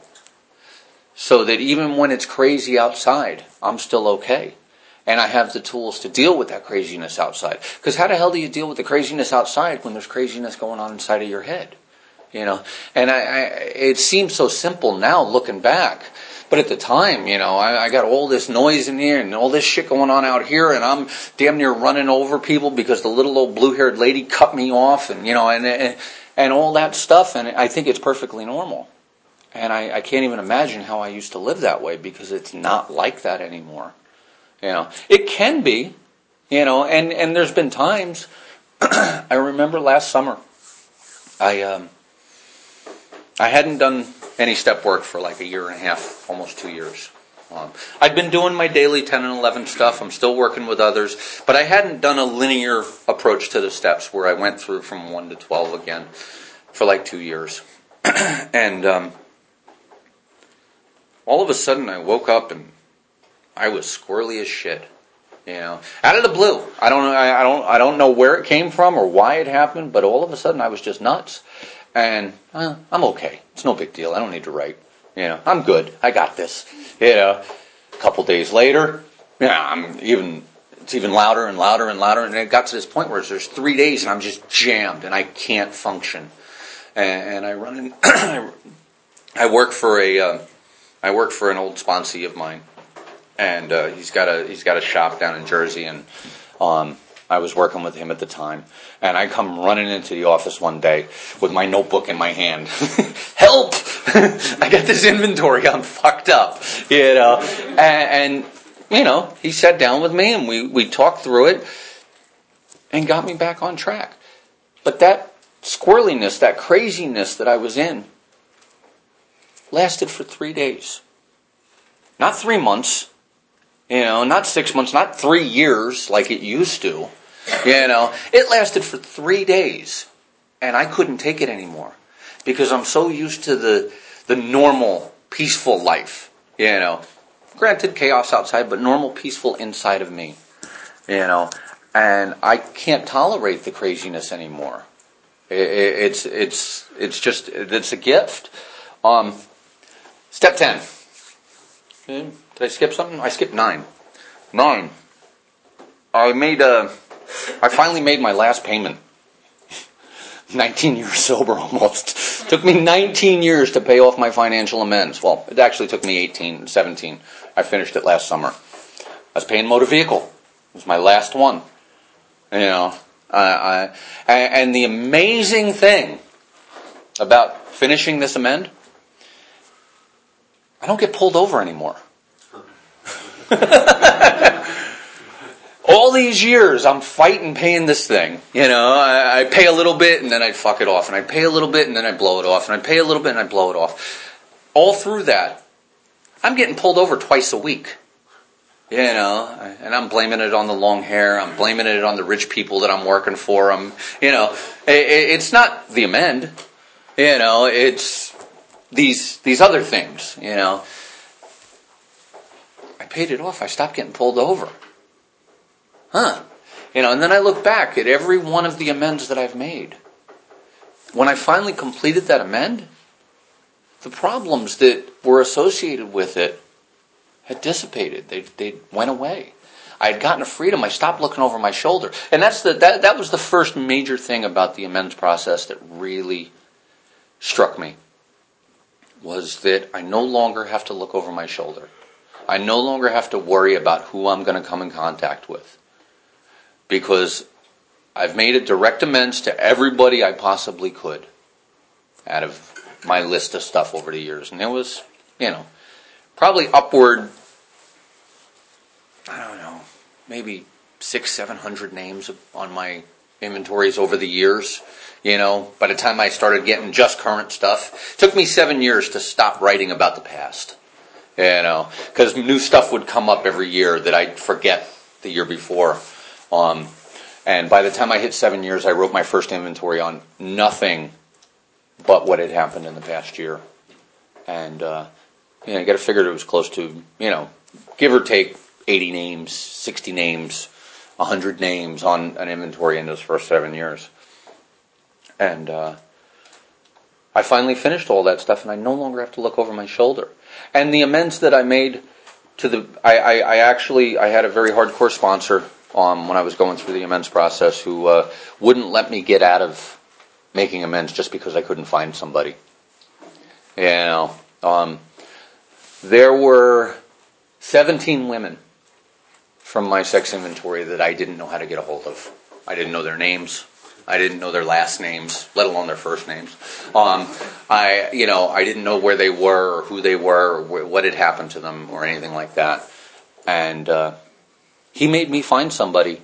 so that even when it's crazy outside, I'm still okay. And I have the tools to deal with that craziness outside. Because how the hell do you deal with the craziness outside when there's craziness going on inside of your head? You know, and I, I it seems so simple now looking back. But at the time, you know, I, I got all this noise in here and all this shit going on out here, and I'm damn near running over people because the little old blue-haired lady cut me off, and you know, and and, and all that stuff. And I think it's perfectly normal. And I, I can't even imagine how I used to live that way because it's not like that anymore. You know, it can be, you know, and, and there's been times. I remember last summer, I um, I hadn't done any step work for like a year and a half, almost two years. Um, I'd been doing my daily ten and eleven stuff. I'm still working with others, but I hadn't done a linear approach to the steps where I went through from one to twelve again for like two years. and um, all of a sudden I woke up and I was squirrely as shit. You know, out of the blue. I don't know. I don't. I don't know where it came from or why it happened, but all of a sudden I was just nuts. And uh, I'm okay. It's no big deal. I don't need to write. You know, I'm good. I got this. You know, a couple days later, yeah, I'm even it's even louder and louder and louder. And it got to this point where there's three days and I'm just jammed and I can't function. And, and I run in, I work for a, uh, I work for an old sponsee of mine. And uh, he's got a he's got a shop down in Jersey, and um, I was working with him at the time. And I come running into the office one day with my notebook in my hand. Help! I got this inventory. I'm fucked up, you know. And, and you know, he sat down with me and we we talked through it, and got me back on track. But that squirreliness, that craziness that I was in, lasted for three days, not three months. You know, not six months, not three years like it used to. You know, it lasted for three days. And I couldn't take it anymore. Because I'm so used to the the normal, peaceful life. You know, granted chaos outside, but normal, peaceful inside of me. You know, and I can't tolerate the craziness anymore. It, it, it's, it's, it's just, it's a gift. Um, step ten. Okay. Did I skip something? I skipped nine. Nine. I made a, I finally made my last payment. nineteen years sober almost. Took me nineteen years to pay off my financial amends. Well, it actually took me eighteen, seventeen. I finished it last summer. I was paying motor vehicle. It was my last one. You know, I, I, and the amazing thing about finishing this amend, I don't get pulled over anymore. All these years, I'm fighting paying this thing. You know, I, I pay a little bit and then I fuck it off. And I pay a little bit and then I blow it off. And I pay a little bit and I blow it off. All through that, I'm getting pulled over twice a week. You know, and I'm blaming it on the long hair. I'm blaming it on the rich people that I'm working for. I'm, you know, it, it's not the amend. You know, it's these these other things, you know. I paid it off. I stopped getting pulled over. Huh. You know, and then I look back at every one of the amends that I've made. When I finally completed that amend, the problems that were associated with it had dissipated. They they went away. I had gotten a freedom. I stopped looking over my shoulder. And that's the that, that was the first major thing about the amends process that really struck me. Was that I no longer have to look over my shoulder. I no longer have to worry about who I'm going to come in contact with. Because I've made a direct amends to everybody I possibly could out of my list of stuff over the years. And there was, you know, probably upward, I don't know, maybe six, seven hundred names on my inventories over the years. You know, by the time I started getting just current stuff, it took me seven years to stop writing about the past. You know, because new stuff would come up every year that I'd forget the year before. Um, and by the time I hit seven years, I wrote my first inventory on nothing but what had happened in the past year. And, uh, you know, you got to figure it was close to, you know, give or take eighty names, sixty names, one hundred names on an inventory in those first seven years. And, uh, I finally finished all that stuff and I no longer have to look over my shoulder. And the amends that I made to the, I, I, I actually, I had a very hardcore sponsor um, when I was going through the amends process who uh, wouldn't let me get out of making amends just because I couldn't find somebody. You know, um, there were seventeen women from my sex inventory that I didn't know how to get a hold of. I didn't know their names. I didn't know their last names, let alone their first names. Um, I, you know, I didn't know where they were, or who they were, or what had happened to them, or anything like that. And uh, he made me find somebody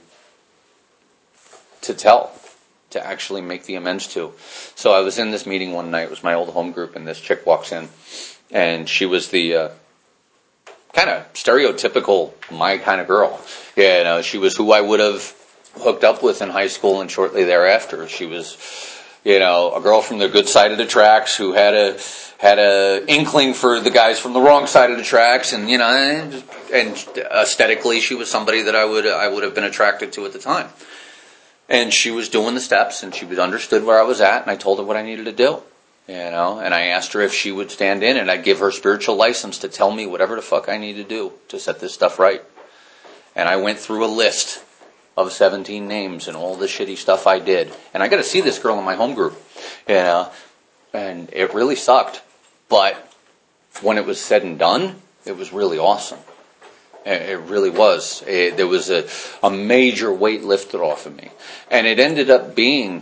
to tell, to actually make the amends to. So I was in this meeting one night. It was my old home group, and this chick walks in, and she was the uh, kind of stereotypical my kind of girl. Yeah, you know, she was who I would have hooked up with in high school and shortly thereafter. She was, you know, a girl from the good side of the tracks who had a had a inkling for the guys from the wrong side of the tracks, and you know, and, and aesthetically, she was somebody that I would I would have been attracted to at the time. And she was doing the steps, and she understood where I was at, and I told her what I needed to do, you know. And I asked her if she would stand in, and I'd give her spiritual license to tell me whatever the fuck I need to do to set this stuff right. And I went through a list of seventeen names and all the shitty stuff I did. And I got to see this girl in my home group, you know, and it really sucked. But when it was said and done, it was really awesome. It really was. It, there was a, a major weight lifted off of me. And it ended up being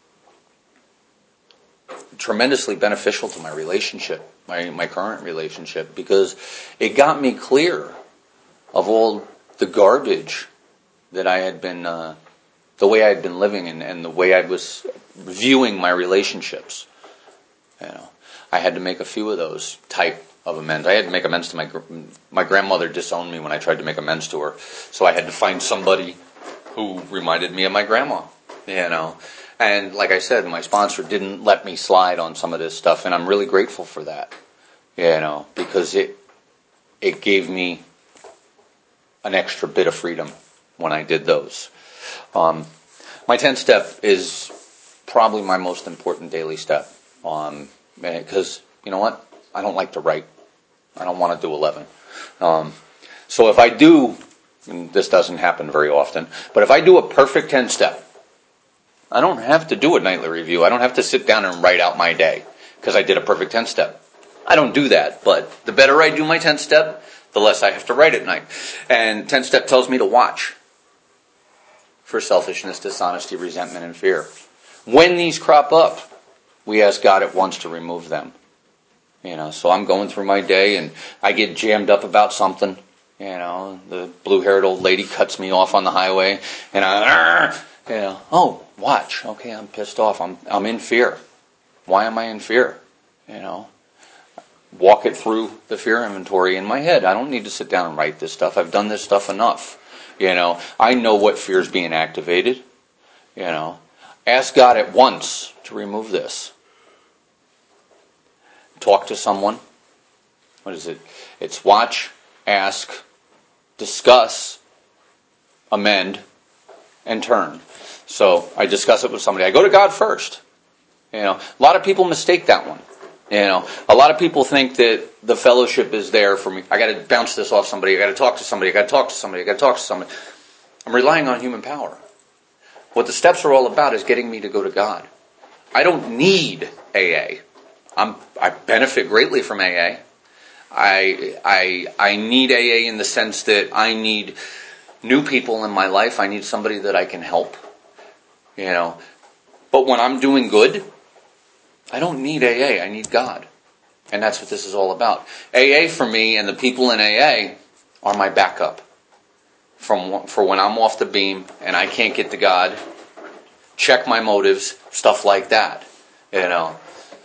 tremendously beneficial to my relationship, my, my current relationship, because it got me clear of all the garbage that I had been, uh, the way I had been living and, and the way I was viewing my relationships. You know, I had to make a few of those type of amends. I had to make amends to my my grandmother. Disowned me when I tried to make amends to her, so I had to find somebody who reminded me of my grandma. You know, and like I said, my sponsor didn't let me slide on some of this stuff, and I'm really grateful for that. You know, because it it gave me an extra bit of freedom when I did those. Um, my tenth step is probably my most important daily step. Um, because you know what? I don't like to write. I don't want to do eleven. Um, so if I do, and this doesn't happen very often, but if I do a perfect ten step, I don't have to do a nightly review. I don't have to sit down and write out my day because I did a perfect ten step. I don't do that, but the better I do my ten step, the less I have to write at night. And ten step tells me to watch for selfishness, dishonesty, resentment, and fear. When these crop up, we ask God at once to remove them. You know, so I'm going through my day and I get jammed up about something. You know, the blue-haired old lady cuts me off on the highway, and I, you know, oh, watch. Okay, I'm pissed off. I'm I'm in fear. Why am I in fear? You know, walk it through the fear inventory in my head. I don't need to sit down and write this stuff. I've done this stuff enough. You know, I know what fear is being activated. You know, ask God at once to remove this. Talk to someone. What is it? It's watch, ask, discuss, amend, and turn. So I discuss it with somebody. I go to God first. You know, a lot of people mistake that one. You know, a lot of people think that the fellowship is there for me. I got to bounce this off somebody. I got to talk to somebody. I got to talk to somebody. I got to talk to somebody. I'm relying on human power. What the steps are all about is getting me to go to God. I don't need A A. I'm, I benefit greatly from A A. I, I, I need A A in the sense that I need new people in my life. I need somebody that I can help. You know, but when I'm doing good, I don't need A A. I need God. And that's what this is all about. A A for me and the people in A A are my backup. From, for when I'm off the beam and I can't get to God, check my motives, stuff like that. You know.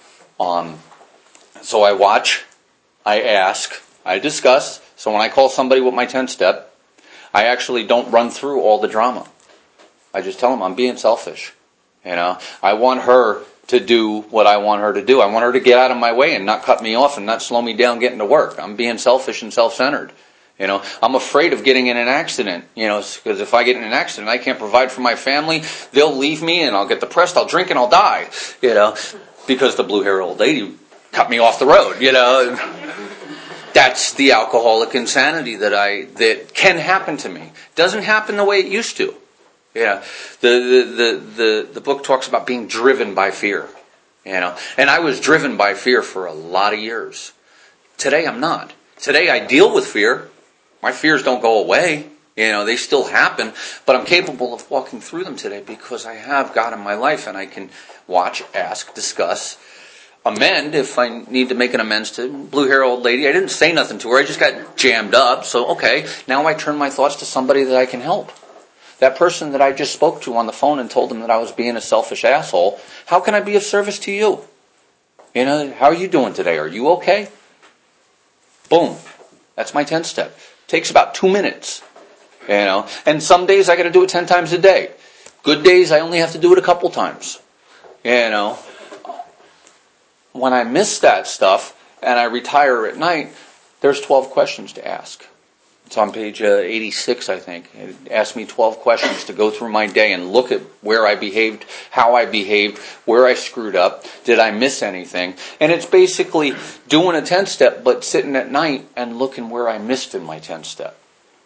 Um, so I watch, I ask, I discuss. So when I call somebody with my tenth step, I actually don't run through all the drama. I just tell them I'm being selfish. You know, I want her to do what I want her to do. I want her to get out of my way and not cut me off and not slow me down getting to work. I'm being selfish and self-centered. You know, I'm afraid of getting in an accident, you know, because if I get in an accident, I can't provide for my family. They'll leave me and I'll get depressed. I'll drink and I'll die, you know. Because the blue-haired old lady cut me off the road, you know. That's the alcoholic insanity that I that can happen to me. Doesn't happen the way it used to. Yeah. The the the the, the book talks about being driven by fear. You know. And I was driven by fear for a lot of years. Today I'm not. Today I deal with fear. My fears don't go away. You know, they still happen, but I'm capable of walking through them today because I have God in my life and I can watch, ask, discuss, amend if I need to make an amends to blue-haired old lady. I didn't say nothing to her. I just got jammed up. So, okay, now I turn my thoughts to somebody that I can help. That person that I just spoke to on the phone and told them that I was being a selfish asshole, how can I be of service to you? You know, how are you doing today? Are you okay? Boom. That's my tenth step. Takes about two minutes. You know, and some days I got to do it ten times a day. Good days I only have to do it a couple times. You know, when I miss that stuff and I retire at night, there's twelve questions to ask. It's on page uh, eighty-six, I think. It asked me twelve questions to go through my day and look at where I behaved, how I behaved, where I screwed up, did I miss anything? And it's basically doing a tenth step, but sitting at night and looking where I missed in my tenth step.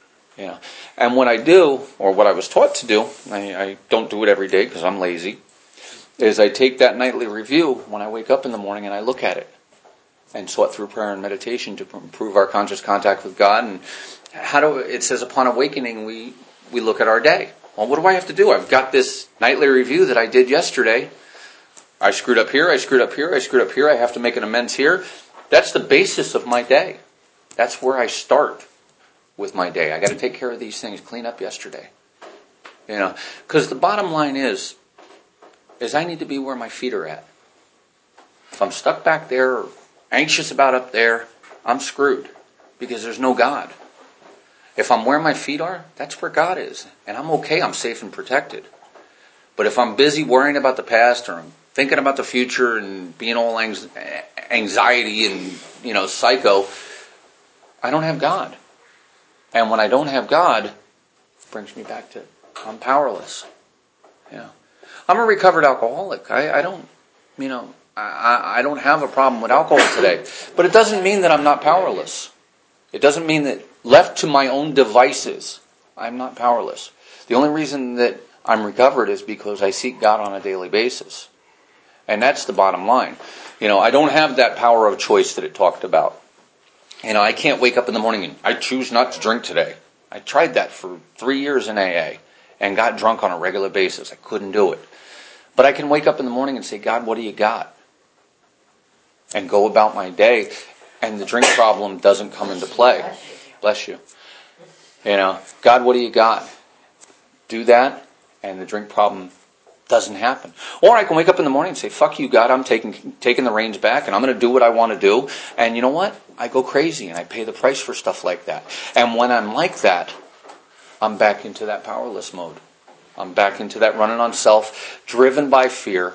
You know, and what I do, or what I was taught to do, I, I don't do it every day because I'm lazy, is I take that nightly review when I wake up in the morning and I look at it and sort through prayer and meditation to improve our conscious contact with God. And how do it says upon awakening we we look at our day. Well, what do I have to do? I've got this nightly review that I did yesterday. I screwed up here, I screwed up here, I screwed up here. I have to make an amends here. That's the basis of my day. That's where I start with my day. I got to take care of these things, clean up yesterday. You know, because the bottom line is, is I need to be where my feet are at. If I'm stuck back there, or anxious about up there, I'm screwed because there's no God. If I'm where my feet are, that's where God is. And I'm okay, I'm safe and protected. But if I'm busy worrying about the past or I'm thinking about the future and being all anxiety and, you know, psycho, I don't have God. And when I don't have God, it brings me back to I'm powerless. You know, I'm a recovered alcoholic. I, I don't, you know, I, I don't have a problem with alcohol today. But it doesn't mean that I'm not powerless. It doesn't mean that left to my own devices, I'm not powerless. The only reason that I'm recovered is because I seek God on a daily basis. And that's the bottom line. You know, I don't have that power of choice that it talked about. You know, I can't wake up in the morning and I choose not to drink today. I tried that for three years in A A and got drunk on a regular basis. I couldn't do it. But I can wake up in the morning and say, God, what do you got? And go about my day, and the drink problem doesn't come into play. Bless you. You know, God, what do you got? Do that, and the drink problem doesn't happen. Or I can wake up in the morning and say, fuck you, God, I'm taking taking the reins back, and I'm going to do what I want to do. And you know what? I go crazy, and I pay the price for stuff like that. And when I'm like that, I'm back into that powerless mode. I'm back into that running on self, driven by fear.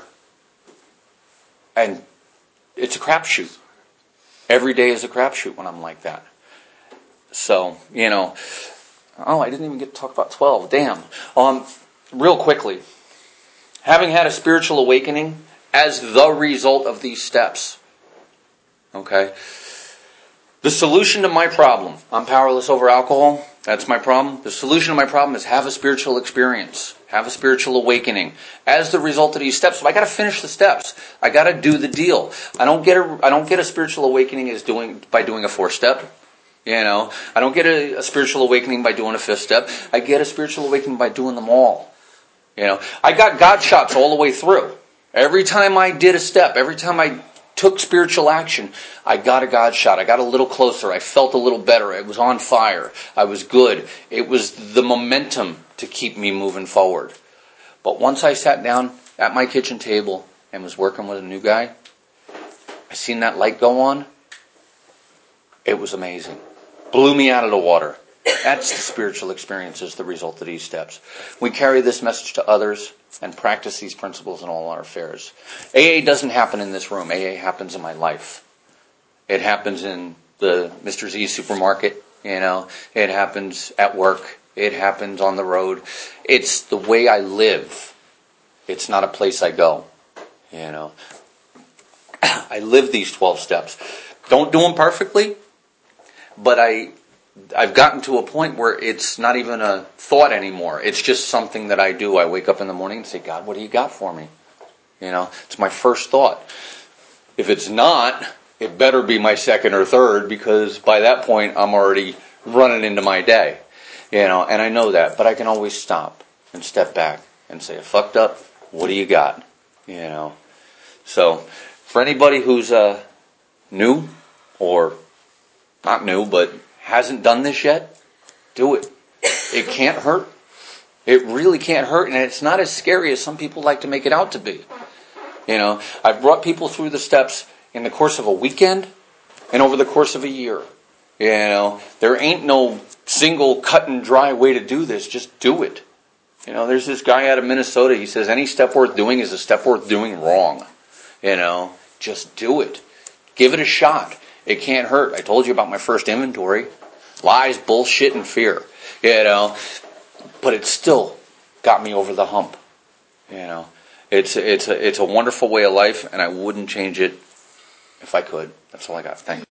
And it's a crapshoot. Every day is a crapshoot when I'm like that. So, you know, oh, I didn't even get to talk about twelve. Damn. Um, real quickly, having had a spiritual awakening as the result of these steps, okay, the solution to my problem, I'm powerless over alcohol, that's my problem. The solution to my problem is have a spiritual experience, have a spiritual awakening as the result of these steps. So I got to finish the steps. I got to do the deal. I don't get a I don't get a spiritual awakening as doing by doing a four step. You know, I don't get a, a spiritual awakening by doing a fifth step. I get a spiritual awakening by doing them all. You know, I got God shots all the way through. Every time I did a step, every time I took spiritual action, I got a God shot. I got a little closer. I felt a little better. I was on fire. I was good. It was the momentum to keep me moving forward. But once I sat down at my kitchen table and was working with a new guy, I seen that light go on. It was amazing. Blew me out of the water. That's the spiritual experience as the result of these steps. We carry this message to others and practice these principles in all our affairs. A A doesn't happen in this room. A A happens in my life. It happens in the Mister Z supermarket, you know. It happens at work. It happens on the road. It's the way I live. It's not a place I go, you know. I live these twelve steps. Don't do them perfectly, but I... I've gotten to a point where it's not even a thought anymore. It's just something that I do. I wake up in the morning and say, God, what do you got for me? You know, it's my first thought. If it's not, it better be my second or third, because by that point I'm already running into my day. You know, and I know that, but I can always stop and step back and say, I fucked up. What do you got? You know, so for anybody who's uh, new or not new, but hasn't done this yet, do it. It can't hurt. It really can't hurt, and it's not as scary as some people like to make it out to be. You know, I've brought people through the steps in the course of a weekend and over the course of a year. You know, there ain't no single cut and dry way to do this. Just do it. You know, there's this guy out of Minnesota. He says any step worth doing is a step worth doing wrong. You know, just do it. Give it a shot. It can't hurt. I told you about my first inventory. Lies, bullshit, and fear. You know, but it still got me over the hump. You know, it's it's a, it's a wonderful way of life, and I wouldn't change it if I could. That's all I got. Thanks.